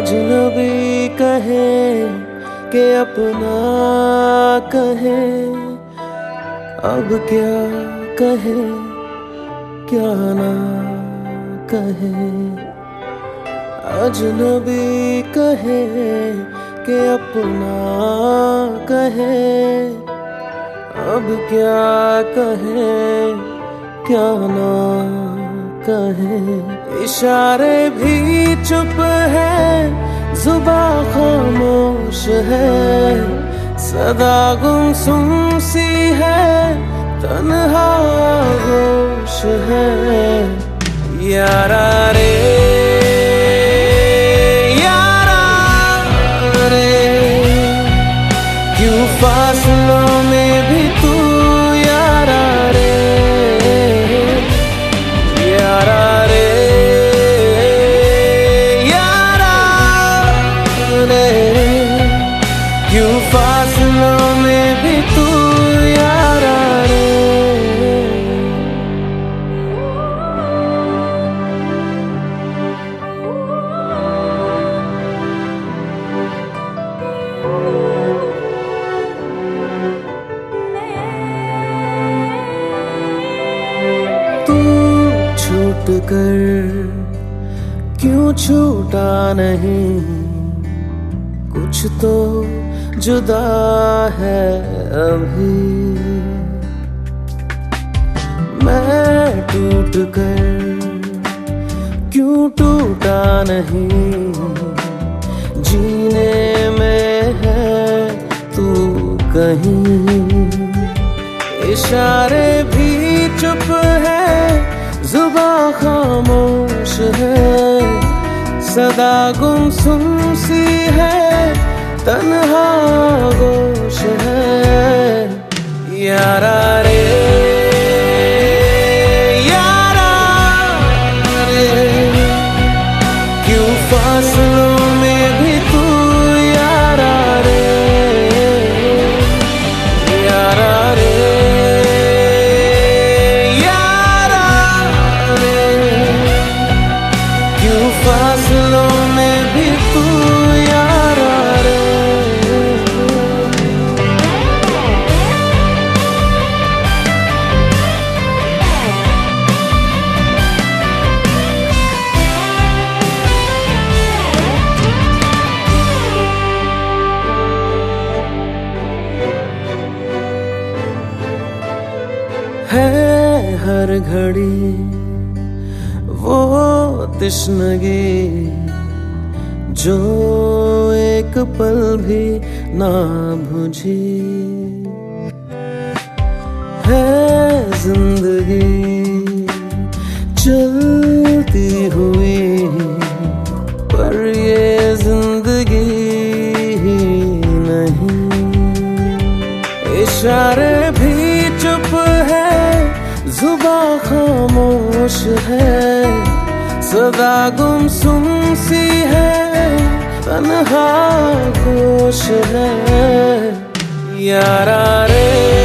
अजनबी कहे कि अपना कहे, अब क्या कहे क्या ना कहे। अजनबी कहे कि अपना कहे, अब क्या कहे क्या ना कहे। इशारे भी चुप है, जुबां खामोश है, सदा गुमसुम सी है, तन्हा होश है। यारा रे यारा रे, क्यों फासलों में भी तू यारा रे। यारा रे यारा रे, क्यों फासलों में भी तू यारा रे। तू छूट कर क्यों छूटा नहीं, कुछ तो जुदा है अभी। मैं टूट कर क्यों टूटा नहीं, जीने में है तू कहीं। इशारे भी चुप है, जुबां खामोश है, सदा गुमसुम सी है, तन्हा गोश है। यारा रे यारा रे, क्यों फासलों में भी तू यारा रे। यारा रे यारा रे, क्यों फासलों में भी तू यारा रे। है हर घड़ी वो तिश्नगी, जो एक पल भी ना बुझी। है जिंदगी चलती हुई, पर ये जिंदगी ही नहीं। इशारे भी चुप है, जुबां खामोश है, सदा गुमसुम सी है, तन्हा गोश है। यारा रे